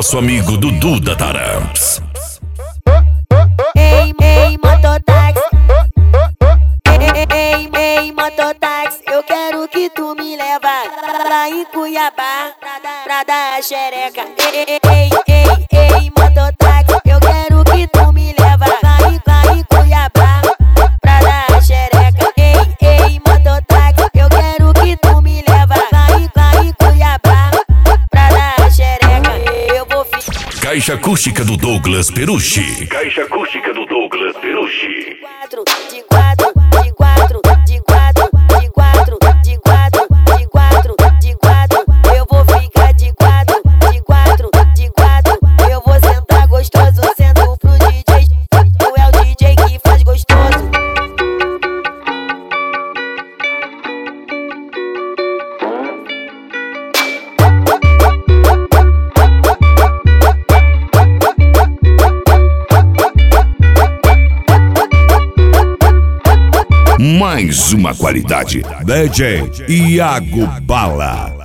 nosso amigo Dudu da Taramps. Ei, mototáxi. Ei, mototáxi. Eu quero que tu me leva lá em Cuiabá pra dar a xereca. Ei, mototáxi. Eu quero que tu me leva lá em Cuiabá pra dar a xereca. Ei, mototáxi. Eu quero que tu me leva lá em Cuiabá pra dar a xereca. Eu vou ficar. Caixa acústica do Douglas Perucci. Caixa acústica do Douglas Perucci. De quatro, eu vou ficar de quatro, eu vou sentar gostoso, sento pro DJ, tu é o DJ que faz gostoso. Mais uma qualidade. DJ Iago Bala.